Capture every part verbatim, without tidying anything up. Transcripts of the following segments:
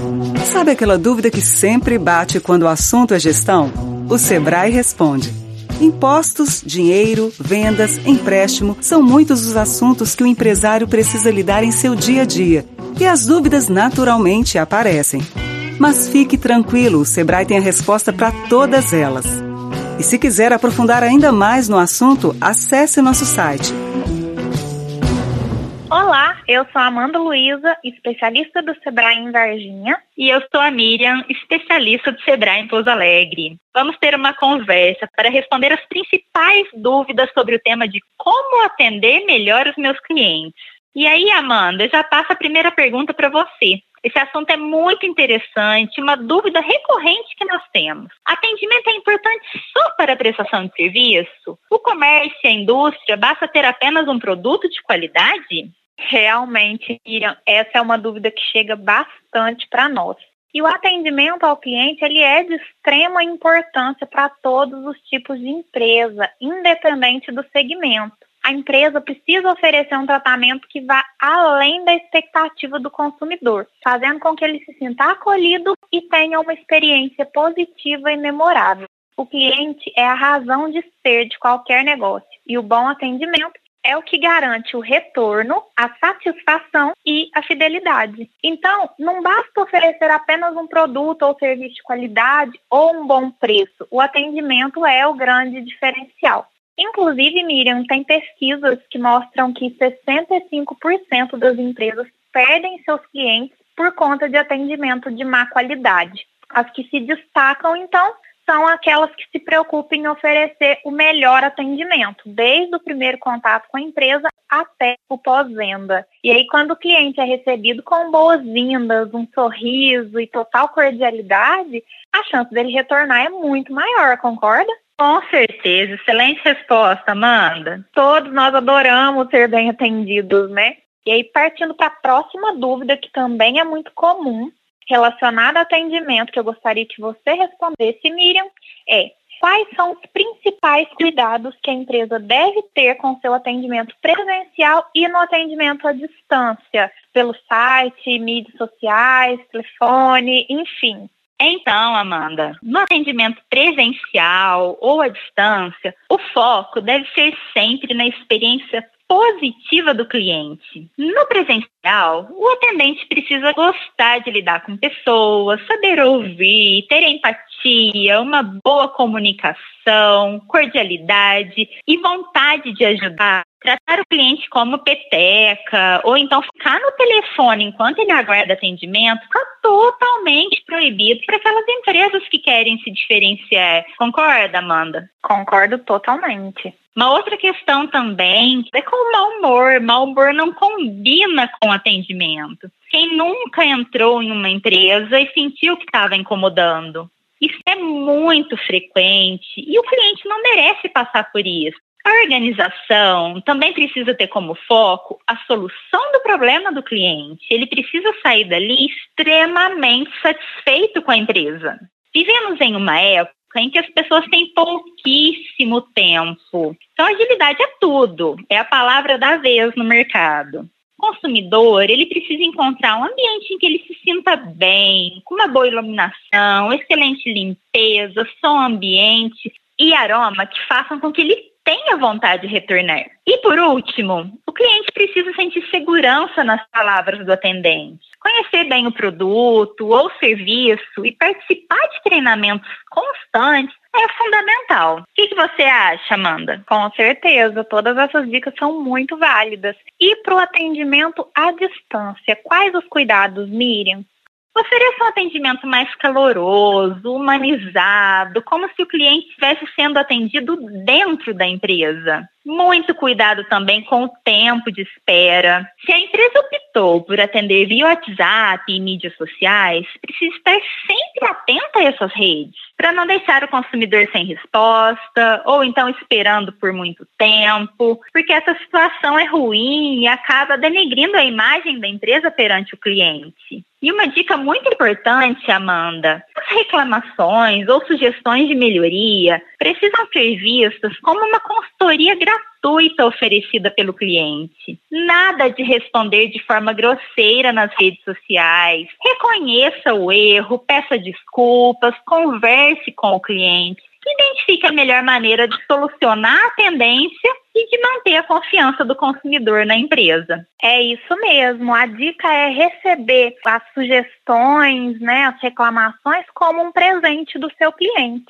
Sabe aquela dúvida que sempre bate quando o assunto é gestão? O Sebrae responde. Impostos, dinheiro, vendas, empréstimo são muitos os assuntos que o empresário precisa lidar em seu dia a dia. E as dúvidas naturalmente aparecem. Mas fique tranquilo, o Sebrae tem a resposta para todas elas. E se quiser aprofundar ainda mais no assunto, acesse nosso site. Olá, eu sou a Amanda Luiza, especialista do Sebrae em Varginha. E eu sou a Miriam, especialista do Sebrae em Pouso Alegre. Vamos ter uma conversa para responder as principais dúvidas sobre o tema de como atender melhor os meus clientes. E aí, Amanda, eu já passo a primeira pergunta para você. Esse assunto é muito interessante, uma dúvida recorrente que nós temos. Atendimento é importante só para a prestação de serviço? O comércio e a indústria basta ter apenas um produto de qualidade? Realmente, Miriam, essa é uma dúvida que chega bastante para nós. E o atendimento ao cliente ele é de extrema importância para todos os tipos de empresa, independente do segmento. A empresa precisa oferecer um tratamento que vá além da expectativa do consumidor, fazendo com que ele se sinta acolhido e tenha uma experiência positiva e memorável. O cliente é a razão de ser de qualquer negócio e o bom atendimento é o que garante o retorno, a satisfação e a fidelidade. Então, não basta oferecer apenas um produto ou serviço de qualidade ou um bom preço. O atendimento é o grande diferencial. Inclusive, Miriam, tem pesquisas que mostram que sessenta e cinco por cento das empresas perdem seus clientes por conta de atendimento de má qualidade. As que se destacam, então, são aquelas que se preocupam em oferecer o melhor atendimento, desde o primeiro contato com a empresa até o pós-venda. E aí, quando o cliente é recebido com boas-vindas, um sorriso e total cordialidade, a chance dele retornar é muito maior, concorda? Com certeza, excelente resposta, Amanda. Todos nós adoramos ser bem atendidos, né? E aí, partindo para a próxima dúvida, que também é muito comum, relacionada ao atendimento, que eu gostaria que você respondesse, Miriam, é: quais são os principais cuidados que a empresa deve ter com seu atendimento presencial e no atendimento à distância, pelo site, mídias sociais, telefone, enfim? Então, Amanda, no atendimento presencial ou à distância, o foco deve ser sempre na experiência positiva do cliente. No presencial, o atendente precisa gostar de lidar com pessoas, saber ouvir, ter empatia, uma boa comunicação, cordialidade e vontade de ajudar. Tratar o cliente como peteca ou então ficar no telefone enquanto ele aguarda atendimento está totalmente proibido para aquelas empresas que querem se diferenciar. Concorda, Amanda? Concordo totalmente. Uma outra questão também é com o mau humor. Mau humor não combina com atendimento. Quem nunca entrou em uma empresa e sentiu que estava incomodando? Isso é muito frequente e o cliente não merece passar por isso. A organização também precisa ter como foco a solução do problema do cliente. Ele precisa sair dali extremamente satisfeito com a empresa. Vivemos em uma época em que as pessoas têm pouquíssimo tempo. Então, agilidade é tudo. É a palavra da vez no mercado. O consumidor, ele precisa encontrar um ambiente em que ele se sinta bem, com uma boa iluminação, excelente limpeza, som ambiente e aroma que façam com que ele tenha vontade de retornar. E por último, o cliente precisa sentir segurança nas palavras do atendente. Conhecer bem o produto ou serviço e participar de treinamentos constantes é fundamental. O que, que você acha, Amanda? Com certeza, todas essas dicas são muito válidas. E para o atendimento à distância, quais os cuidados, Miriam? Ofereça um atendimento mais caloroso, humanizado, como se o cliente estivesse sendo atendido dentro da empresa. Muito cuidado também com o tempo de espera. Se a empresa optou por atender via WhatsApp e mídias sociais, precisa estar sempre atenta a essas redes, para não deixar o consumidor sem resposta ou então esperando por muito tempo, porque essa situação é ruim e acaba denegrindo a imagem da empresa perante o cliente. E uma dica muito importante, Amanda: as reclamações ou sugestões de melhoria precisam ser vistas como uma consultoria gratuita oferecida pelo cliente. Nada de responder de forma grosseira nas redes sociais. Reconheça o erro, peça desculpas, converse com o cliente. Identifique a melhor maneira de solucionar a tendência e de manter a confiança do consumidor na empresa. É isso mesmo. A dica é receber as sugestões, né, as reclamações como um presente do seu cliente.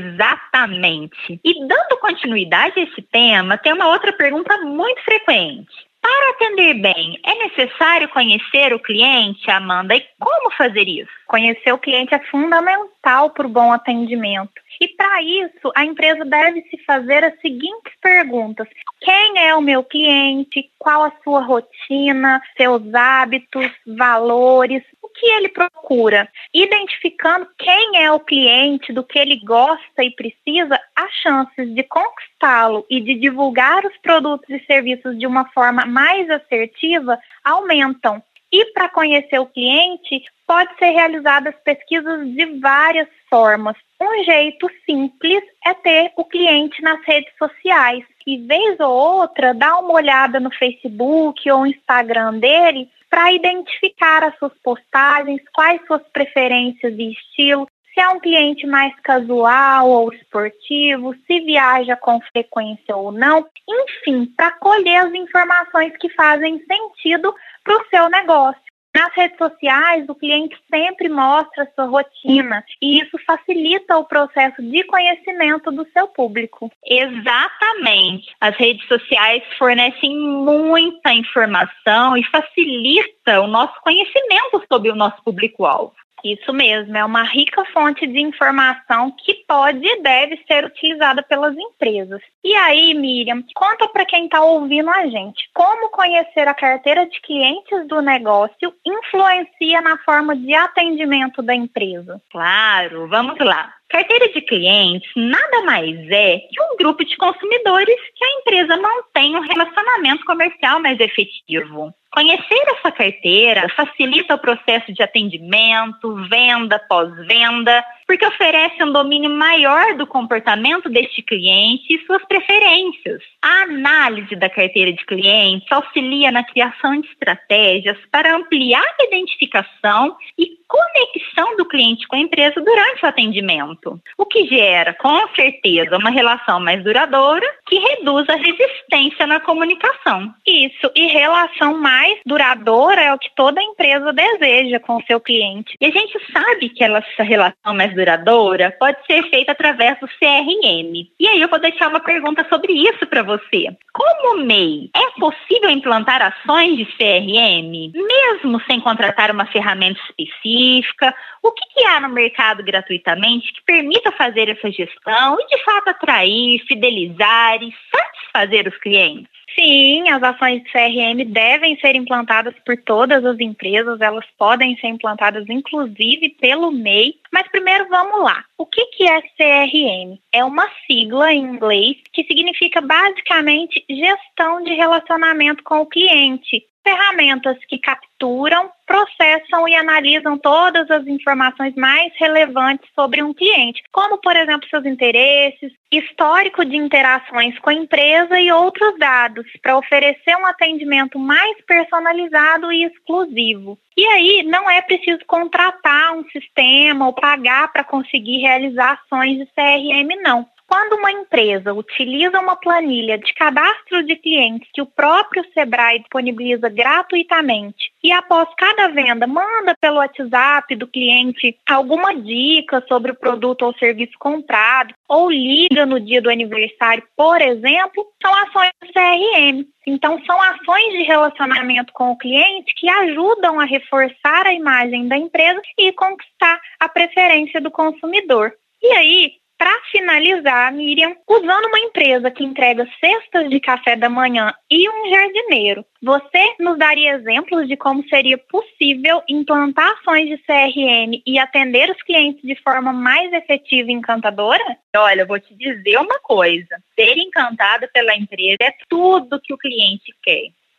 Exatamente. E dando continuidade a esse tema, tem uma outra pergunta muito frequente. Para atender bem, é necessário conhecer o cliente, Amanda? E como fazer isso? Conhecer o cliente é fundamental para o bom atendimento. E para isso, a empresa deve se fazer as seguintes perguntas. Quem é o meu cliente? Qual a sua rotina, seus hábitos, valores? O que ele procura? Identificando quem é o cliente, do que ele gosta e precisa, as chances de conquistá-lo e de divulgar os produtos e serviços de uma forma mais assertiva aumentam. E para conhecer o cliente, pode ser realizadas pesquisas de várias formas. Um jeito simples é ter o cliente nas redes sociais. E vez ou outra, dá uma olhada no Facebook ou Instagram dele para identificar as suas postagens, quais suas preferências e estilo, se é um cliente mais casual ou esportivo, se viaja com frequência ou não. Enfim, para colher as informações que fazem sentido para o seu negócio. Nas redes sociais, o cliente sempre mostra a sua rotina e isso facilita o processo de conhecimento do seu público. Exatamente. As redes sociais fornecem muita informação e facilita o nosso conhecimento sobre o nosso público-alvo. Isso mesmo, é uma rica fonte de informação que pode e deve ser utilizada pelas empresas. E aí, Miriam, conta para quem está ouvindo a gente, como conhecer a carteira de clientes do negócio influencia na forma de atendimento da empresa? Claro, vamos lá. Carteira de clientes nada mais é que um grupo de consumidores que a empresa mantém um relacionamento comercial mais efetivo. Conhecer essa carteira facilita o processo de atendimento, venda, pós-venda, porque oferece um domínio maior do comportamento deste cliente e suas preferências. A análise da carteira de clientes auxilia na criação de estratégias para ampliar a identificação e conexão do cliente com a empresa durante o atendimento, o que gera, com certeza, uma relação mais duradoura que reduz a resistência na comunicação. Isso, e relação mais duradoura é o que toda empresa deseja com o seu cliente. E a gente sabe que essa relação mais duradoura pode ser feita através do C R M. E aí eu vou deixar uma pergunta sobre isso para você. Como M E I, é possível implantar ações de C R M, mesmo sem contratar uma ferramenta específica? O que, que há no mercado gratuitamente que permita fazer essa gestão e, de fato, atrair, fidelizar e satisfazer os clientes? Sim, as ações de C R M devem ser implantadas por todas as empresas, elas podem ser implantadas inclusive pelo M E I, mas primeiro vamos lá. O que, que é C R M? É uma sigla em inglês que significa basicamente gestão de relacionamento com o cliente. Ferramentas que capturam, processam e analisam todas as informações mais relevantes sobre um cliente, como, por exemplo, seus interesses, histórico de interações com a empresa e outros dados, para oferecer um atendimento mais personalizado e exclusivo. E aí, não é preciso contratar um sistema ou pagar para conseguir realizar ações de C R M, não. Quando uma empresa utiliza uma planilha de cadastro de clientes que o próprio Sebrae disponibiliza gratuitamente e após cada venda manda pelo WhatsApp do cliente alguma dica sobre o produto ou serviço comprado ou liga no dia do aniversário, por exemplo, são ações do C R M. Então, são ações de relacionamento com o cliente que ajudam a reforçar a imagem da empresa e conquistar a preferência do consumidor. E aí, para finalizar, Miriam, usando uma empresa que entrega cestas de café da manhã e um jardineiro, você nos daria exemplos de como seria possível implantar ações de C R M e atender os clientes de forma mais efetiva e encantadora? Olha, eu vou te dizer uma coisa. Ser encantada pela empresa é tudo que o cliente quer.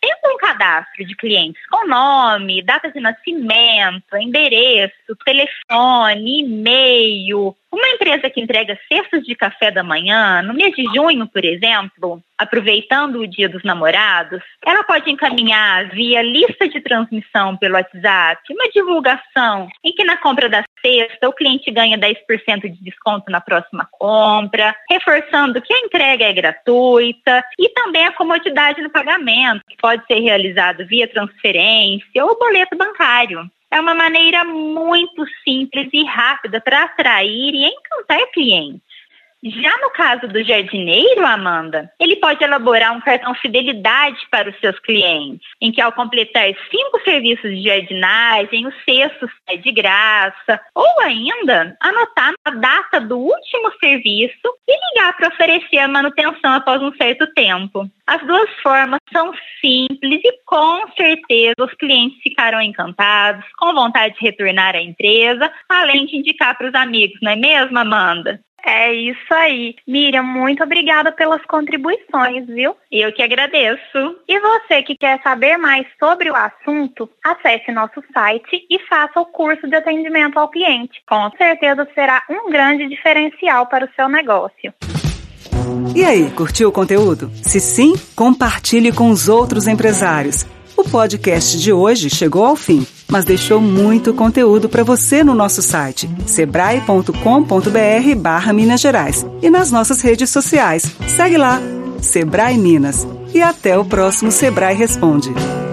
sempre um cadastro de clientes com nome, data de nascimento, endereço, telefone, e-mail. Uma empresa que entrega cestas de café da manhã, no mês de junho, por exemplo, aproveitando o Dia dos Namorados, ela pode encaminhar via lista de transmissão pelo WhatsApp uma divulgação em que na compra da cesta o cliente ganha dez por cento de desconto na próxima compra, reforçando que a entrega é gratuita e também a comodidade no pagamento, que pode ser realizado via transferência ou boleto bancário. É uma maneira muito simples e rápida para atrair e encantar clientes. Já no caso do jardineiro, Amanda, ele pode elaborar um cartão fidelidade para os seus clientes, em que ao completar cinco serviços de jardinagem, o sexto sai de graça, ou ainda anotar a data do último serviço e ligar para oferecer a manutenção após um certo tempo. As duas formas são simples e com certeza os clientes ficarão encantados, com vontade de retornar à empresa, além de indicar para os amigos, não é mesmo, Amanda? É isso aí. Miriam, muito obrigada pelas contribuições, viu? Eu que agradeço. E você que quer saber mais sobre o assunto, acesse nosso site e faça o curso de atendimento ao cliente. Com certeza será um grande diferencial para o seu negócio. E aí, curtiu o conteúdo? Se sim, compartilhe com os outros empresários. O podcast de hoje chegou ao fim, mas deixou muito conteúdo para você no nosso site sebrae ponto com ponto br barra Minas Gerais e nas nossas redes sociais. Segue lá, Sebrae Minas. E até o próximo Sebrae Responde.